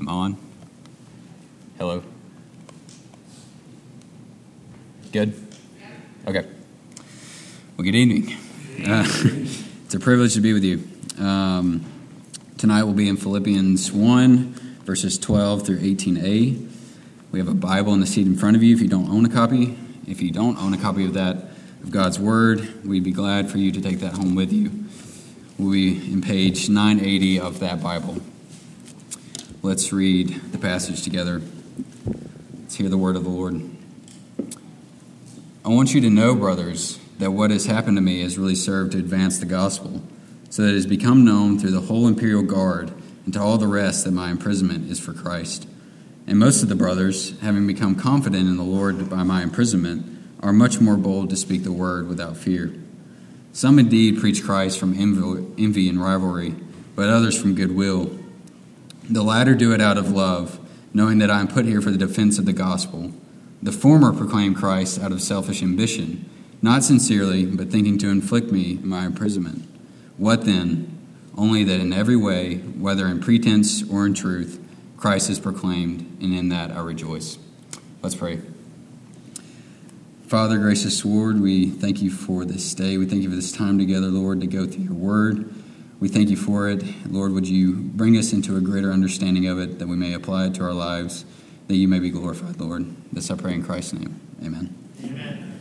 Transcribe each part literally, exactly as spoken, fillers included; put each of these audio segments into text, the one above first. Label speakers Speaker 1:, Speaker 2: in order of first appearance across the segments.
Speaker 1: Am I on? Hello? Good? Okay. Well, good evening. Uh, it's a privilege to be with you. Um, tonight we'll be in Philippians one, verses twelve through eighteen a. We have a Bible in the seat in front of you if you don't own a copy. If you don't own a copy of that, of God's Word, we'd be glad for you to take that home with you. We'll be in page nine eighty of that Bible. Let's read the passage together. Let's hear the word of the Lord. I want you to know, brothers, that what has happened to me has really served to advance the gospel, so that it has become known through the whole imperial guard and to all the rest that my imprisonment is for Christ. And most of the brothers, having become confident in the Lord by my imprisonment, are much more bold to speak the word without fear. Some indeed preach Christ from envy and rivalry, but others from goodwill. The latter do it out of love, knowing that I am put here for the defense of the gospel. The former proclaim Christ out of selfish ambition, not sincerely, but thinking to inflict me my imprisonment. What then? Only that in every way, whether in pretense or in truth, Christ is proclaimed, and in that I rejoice. Let's pray. Father, gracious Lord, we thank you for this day. We thank you for this time together, Lord, to go through your word. We thank you for it. Lord, would you bring us into a greater understanding of it, that we may apply it to our lives, that you may be glorified, Lord. This I pray in Christ's name. Amen.
Speaker 2: Amen.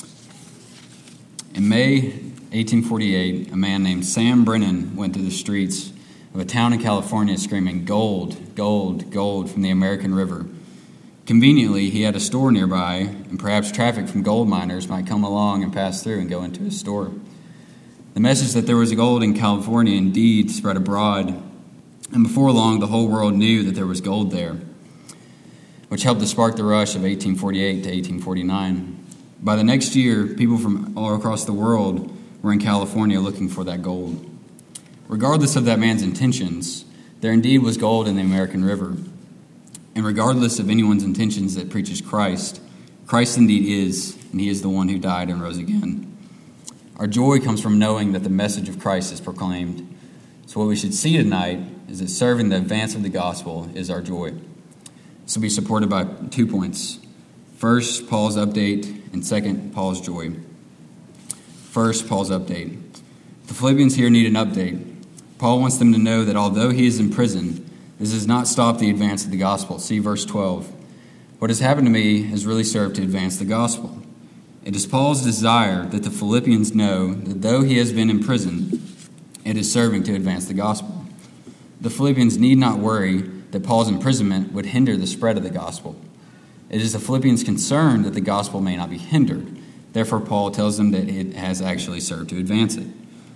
Speaker 1: In May eighteen forty-eight, a man named Sam Brennan went through the streets of a town in California screaming, "Gold, gold, gold," from the American River. Conveniently, he had a store nearby, and perhaps traffic from gold miners might come along and pass through and go into his store. The message that there was gold in California indeed spread abroad, and before long the whole world knew that there was gold there, which helped to spark the rush of eighteen forty-eight to eighteen forty-nine. By the next year, people from all across the world were in California looking for that gold. Regardless of that man's intentions, there indeed was gold in the American River. And regardless of anyone's intentions that preaches Christ, Christ indeed is, and he is the one who died and rose again. Our joy comes from knowing that the message of Christ is proclaimed. So what we should see tonight is that serving the advance of the gospel is our joy. This will be supported by two points. First, Paul's update, and second, Paul's joy. First, Paul's update. The Philippians here need an update. Paul wants them to know that although he is in prison, this does not stop the advance of the gospel. See verse twelve. What has happened to me has really served to advance the gospel. It is Paul's desire that the Philippians know that though he has been in prison, it is serving to advance the gospel. The Philippians need not worry that Paul's imprisonment would hinder the spread of the gospel. It is the Philippians' concern that the gospel may not be hindered. Therefore, Paul tells them that it has actually served to advance it.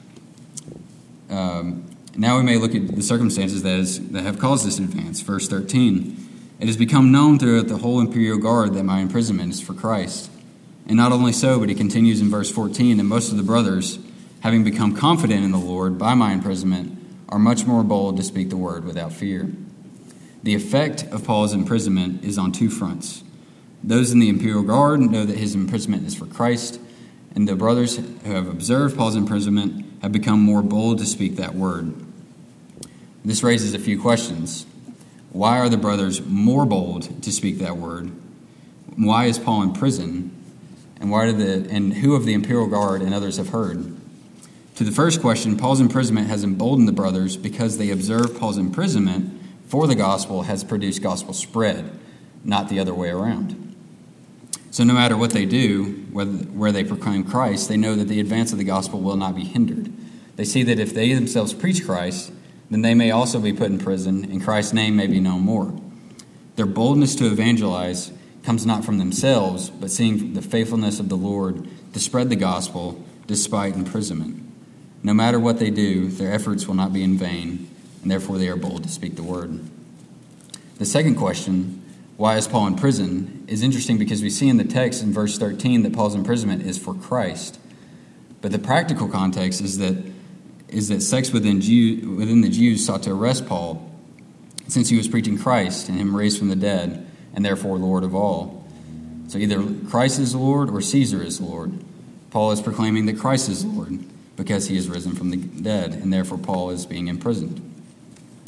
Speaker 1: Um, now we may look at the circumstances that, is, that have caused this advance. Verse thirteen, it has become known throughout the whole imperial guard that my imprisonment is for Christ. And not only so, but he continues in verse fourteen, and most of the brothers, having become confident in the Lord by my imprisonment, are much more bold to speak the word without fear. The effect of Paul's imprisonment is on two fronts. Those in the imperial guard know that his imprisonment is for Christ, and the brothers who have observed Paul's imprisonment have become more bold to speak that word. This raises a few questions. Why are the brothers more bold to speak that word? Why is Paul in prison? And why do the and who of the imperial guard and others have heard? To the first question, Paul's imprisonment has emboldened the brothers because they observe Paul's imprisonment for the gospel has produced gospel spread, not the other way around. So no matter what they do, whether, where they proclaim Christ, they know that the advance of the gospel will not be hindered. They see that if they themselves preach Christ, then they may also be put in prison, and Christ's name may be known more. Their boldness to evangelize comes not from themselves, but seeing the faithfulness of the Lord to spread the gospel despite imprisonment. No matter what they do, their efforts will not be in vain, and therefore they are bold to speak the word. The second question, why is Paul in prison, is interesting because we see in the text in verse thirteen that Paul's imprisonment is for Christ. But the practical context is that is that sects within Jew, within the Jews sought to arrest Paul since he was preaching Christ and him raised from the dead, and therefore Lord of all. So either Christ is Lord or Caesar is Lord. Paul is proclaiming that Christ is Lord because he is risen from the dead, and therefore Paul is being imprisoned. The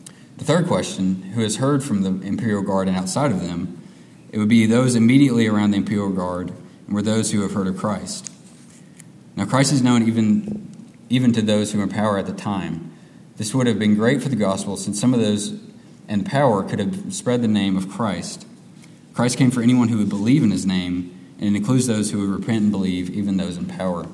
Speaker 1: The third question, who has heard from the imperial guard and outside of them? It would be those immediately around the imperial guard, and were those who have heard of Christ. Now Christ is known even, even to those who were in power at the time. This would have been great for the gospel, since some of those in power could have spread the name of Christ. Christ came for anyone who would believe in his name, and it includes those who would repent and believe, even those in power.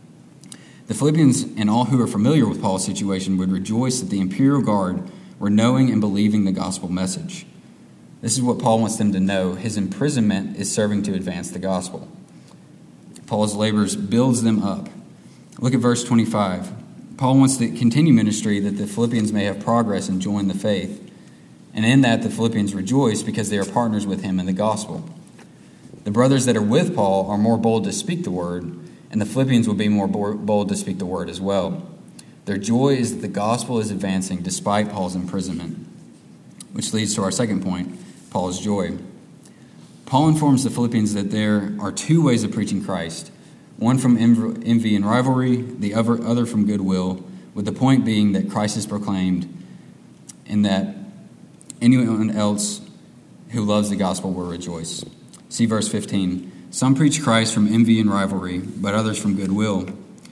Speaker 1: The Philippians and all who are familiar with Paul's situation would rejoice that the imperial guard were knowing and believing the gospel message. This is what Paul wants them to know. His imprisonment is serving to advance the gospel. Paul's labors builds them up. Look at verse twenty-five. Paul wants to continue ministry that the Philippians may have progress and join the faith. And in that, the Philippians rejoice because they are partners with him in the gospel. The brothers that are with Paul are more bold to speak the word, and the Philippians will be more bold to speak the word as well. Their joy is that the gospel is advancing despite Paul's imprisonment, which leads to our second point, Paul's joy. Paul informs the Philippians that there are two ways of preaching Christ, one from envy and rivalry, the other from goodwill, with the point being that Christ is proclaimed and that anyone else who loves the gospel will rejoice. See verse fifteen. Some preach Christ from envy and rivalry, but others from goodwill.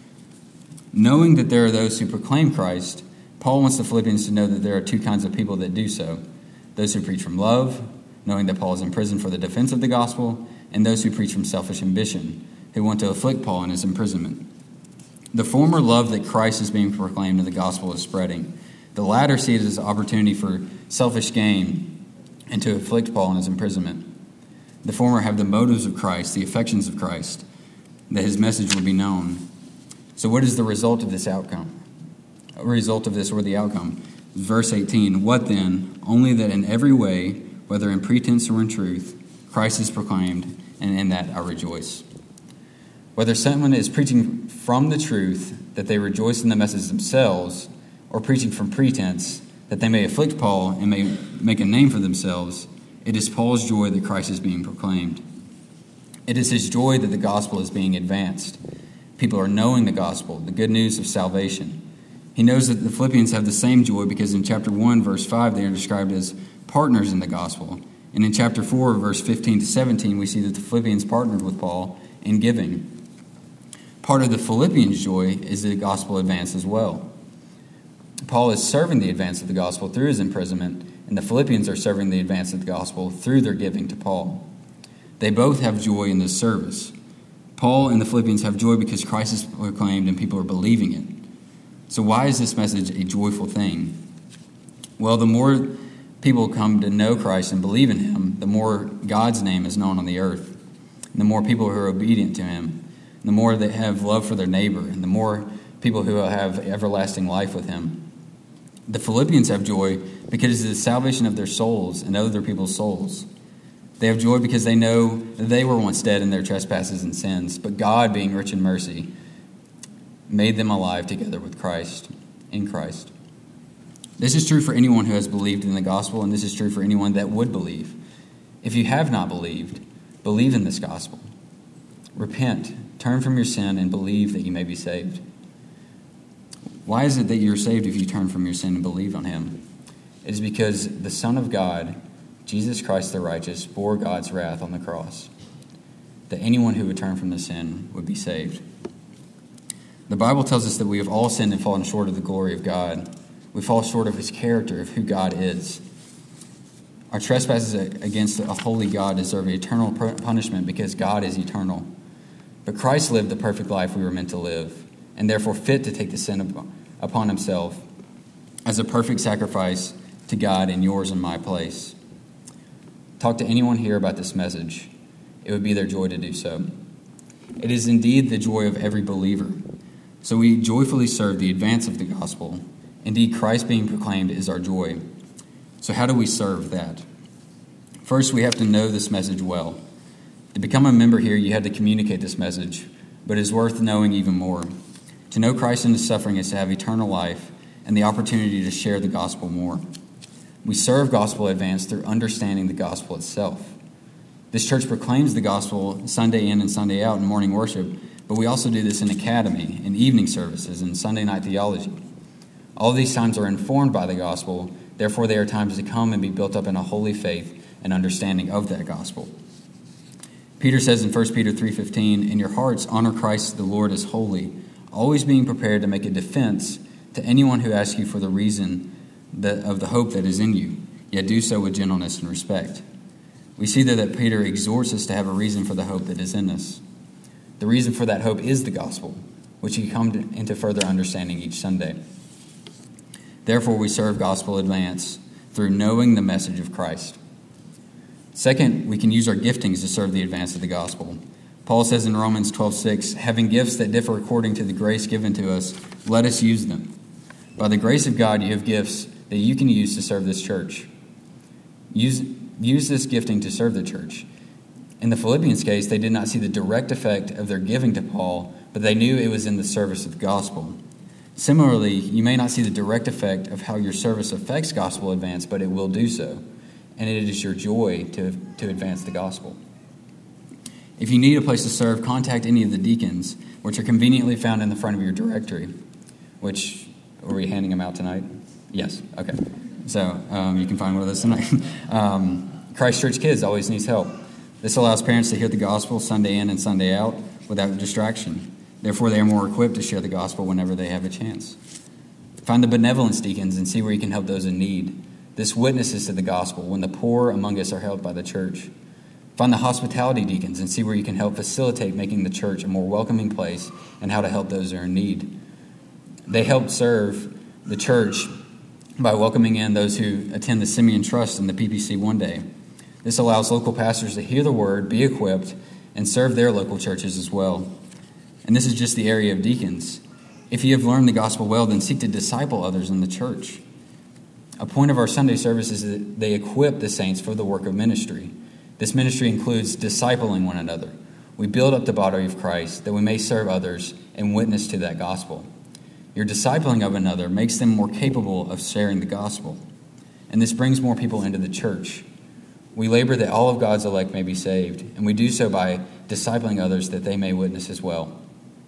Speaker 1: Knowing that there are those who proclaim Christ, Paul wants the Philippians to know that there are two kinds of people that do so. Those who preach from love, knowing that Paul is in prison for the defense of the gospel, and those who preach from selfish ambition, who want to afflict Paul in his imprisonment. The former love that Christ is being proclaimed and the gospel is spreading. The latter see it as an opportunity for selfish gain and to afflict Paul in his imprisonment. The former have the motives of Christ, the affections of Christ, that his message will be known. So what is the result of this outcome? A result of this or the outcome? Verse eighteen, what then? Only that in every way, whether in pretense or in truth, Christ is proclaimed, and in that I rejoice. Whether someone is preaching from the truth, that they rejoice in the message themselves, or preaching from pretense, that they may afflict Paul and may make a name for themselves, it is Paul's joy that Christ is being proclaimed. It is his joy that the gospel is being advanced. People are knowing the gospel, the good news of salvation. He knows that the Philippians have the same joy because in chapter one, verse five, they are described as partners in the gospel. And in chapter four, verse fifteen to seventeen, we see that the Philippians partnered with Paul in giving. Part of the Philippians' joy is that the gospel advance as well. Paul is serving the advance of the gospel through his imprisonment, and the Philippians are serving the advance of the gospel through their giving to Paul. They both have joy in this service. Paul and the Philippians have joy because Christ is proclaimed and people are believing it. So why is this message a joyful thing? Well, the more people come to know Christ and believe in him, the more God's name is known on the earth. And the more people who are obedient to him, and the more they have love for their neighbor, and the more people who have everlasting life with him. The Philippians have joy because of the salvation of their souls and other people's souls. They have joy because they know that they were once dead in their trespasses and sins, but God, being rich in mercy, made them alive together with Christ, in Christ. This is true for anyone who has believed in the gospel, and this is true for anyone that would believe. If you have not believed, believe in this gospel. Repent, turn from your sin, and believe that you may be saved. Why is it that you're saved if you turn from your sin and believe on him? It is because the Son of God, Jesus Christ the righteous, bore God's wrath on the cross, that anyone who would turn from the sin would be saved. The Bible tells us that we have all sinned and fallen short of the glory of God. We fall short of his character, of who God is. Our trespasses against a holy God deserve eternal punishment because God is eternal. But Christ lived the perfect life we were meant to live, and therefore fit to take the sin upon himself as a perfect sacrifice to God in yours and my place. Talk to anyone here about this message. It would be their joy to do so. It is indeed the joy of every believer. So we joyfully serve the advance of the gospel. Indeed, Christ being proclaimed is our joy. So how do we serve that? First, we have to know this message well. To become a member here, you had to communicate this message, but it is worth knowing even more. To know Christ in his suffering is to have eternal life and the opportunity to share the gospel more. We serve gospel advance through understanding the gospel itself. This church proclaims the gospel Sunday in and Sunday out in morning worship, but we also do this in academy, in evening services, and Sunday night theology. All these times are informed by the gospel, Therefore, there are times to come and be built up in a holy faith and understanding of that gospel. Peter says in First Peter three fifteen, "In your hearts honor Christ the Lord as holy, always being prepared to make a defense to anyone who asks you for the reason that, of the hope that is in you, yet do so with gentleness and respect." We see there that Peter exhorts us to have a reason for the hope that is in us. The reason for that hope is the gospel, which you come to, into further understanding each Sunday. Therefore, we serve gospel advance through knowing the message of Christ. Second, we can use our giftings to serve the advance of the gospel. Paul says in Romans twelve six, "Having gifts that differ according to the grace given to us, let us use them. By the grace of God, you have gifts that you can use to serve this church." Use, use this gifting to serve the church. In the Philippians case, they did not see the direct effect of their giving to Paul, but they knew it was in the service of the gospel. Similarly, you may not see the direct effect of how your service affects gospel advance, but it will do so. And it is your joy to, to advance the gospel. If you need a place to serve, contact any of the deacons, which are conveniently found in the front of your directory. Which, are we handing them out tonight? Yes, okay. So um, you can find one of those tonight. um, Christ Church Kids always needs help. This allows parents to hear the gospel Sunday in and Sunday out without distraction. Therefore, they are more equipped to share the gospel whenever they have a chance. Find the benevolence deacons and see where you can help those in need. This witnesses to the gospel when the poor among us are helped by the church. Find the hospitality deacons and see where you can help facilitate making the church a more welcoming place and how to help those who are in need. They help serve the church by welcoming in those who attend the Simeon Trust and the P P C one day. This allows local pastors to hear the word, be equipped, and serve their local churches as well. And this is just the area of deacons. If you have learned the gospel well, then seek to disciple others in the church. A point of our Sunday service is that they equip the saints for the work of ministry. This ministry includes discipling one another. We build up the body of Christ that we may serve others and witness to that gospel. Your discipling of another makes them more capable of sharing the gospel. And this brings more people into the church. We labor that all of God's elect may be saved, and we do so by discipling others that they may witness as well.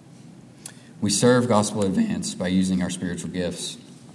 Speaker 1: We serve gospel advance by using our spiritual gifts.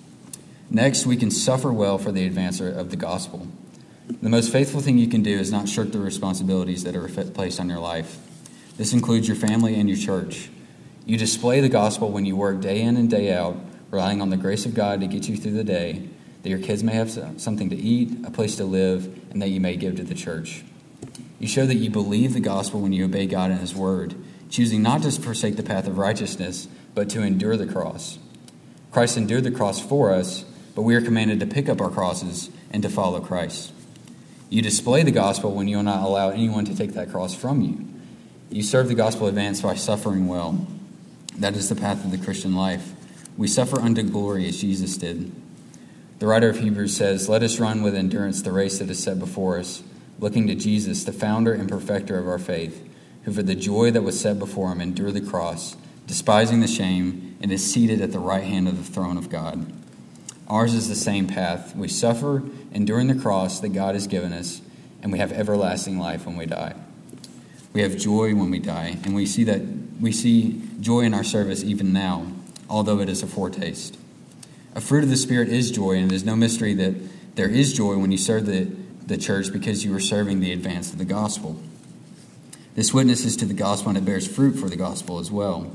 Speaker 1: Next, we can suffer well for the advance of the gospel. The most faithful thing you can do is not shirk the responsibilities that are placed on your life. This includes your family and your church. You display the gospel when you work day in and day out, relying on the grace of God to get you through the day, that your kids may have something to eat, a place to live, and that you may give to the church. You show that you believe the gospel when you obey God and His word, choosing not just to forsake the path of righteousness, but to endure the cross. Christ endured the cross for us, but we are commanded to pick up our crosses and to follow Christ. You display the gospel when you will not allow anyone to take that cross from you. You serve the gospel advance by suffering well. That is the path of the Christian life. We suffer unto glory as Jesus did. The writer of Hebrews says, "Let us run with endurance the race that is set before us, looking to Jesus, the founder and perfecter of our faith, who for the joy that was set before him endured the cross, despising the shame, and is seated at the right hand of the throne of God." Ours is the same path. We suffer, enduring the cross that God has given us, and we have everlasting life when we die. We have joy when we die, and we see that we see joy in our service even now, although it is a foretaste. A fruit of the Spirit is joy, and there's no mystery that there is joy when you serve the, the church because you are serving the advance of the gospel. This witnesses to the gospel, and it bears fruit for the gospel as well.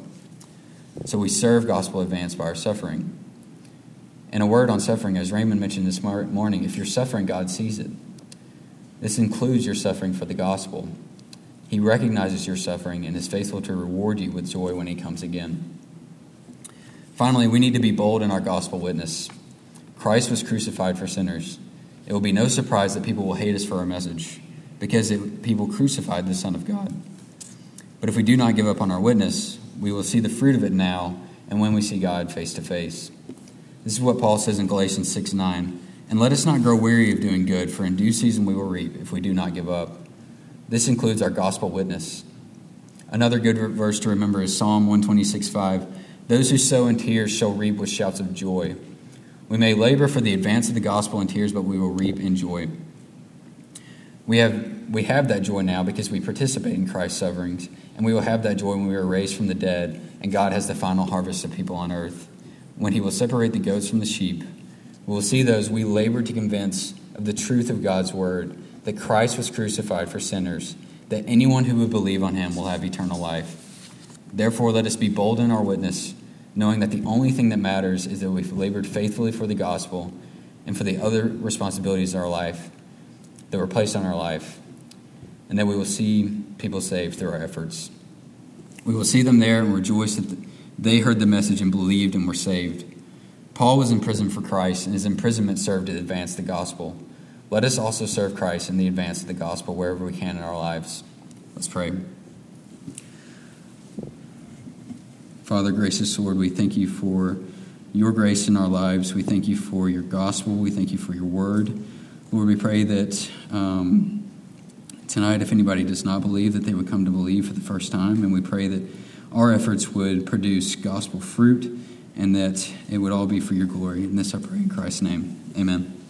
Speaker 1: So we serve gospel advance by our suffering. And a word on suffering, as Raymond mentioned this morning, if you're suffering, God sees it. This includes your suffering for the gospel. He recognizes your suffering and is faithful to reward you with joy when He comes again. Finally, we need to be bold in our gospel witness. Christ was crucified for sinners. It will be no surprise that people will hate us for our message, because it, people crucified the Son of God. But if we do not give up on our witness, we will see the fruit of it now and when we see God face to face. This is what Paul says in Galatians six nine. "And let us not grow weary of doing good, for in due season we will reap if we do not give up." This includes our gospel witness. Another good verse to remember is Psalm one twenty-six five. "Those who sow in tears shall reap with shouts of joy." We may labor for the advance of the gospel in tears, but we will reap in joy. We have we have that joy now because we participate in Christ's sufferings, and we will have that joy when we are raised from the dead, and God has the final harvest of people on earth, when He will separate the goats from the sheep, We will see those we labor to convince of the truth of God's word, that Christ was crucified for sinners, that anyone who would believe on him will have eternal life. Therefore, let us be bold in our witness, knowing that the only thing that matters is that we've labored faithfully for the gospel and for the other responsibilities of our life that were placed on our life, and that we will see people saved through our efforts. We will see them there and rejoice that they heard the message and believed and were saved. Paul was in prison for Christ, and his imprisonment served to advance the gospel. Let us also serve Christ in the advance of the gospel wherever we can in our lives. Let's pray. Father, gracious Lord, we thank you for your grace in our lives. We thank you for your gospel. We thank you for your word. Lord, we pray that um, tonight, if anybody does not believe, that they would come to believe for the first time. And we pray that our efforts would produce gospel fruit and that it would all be for your glory. And this I pray in Christ's name. Amen.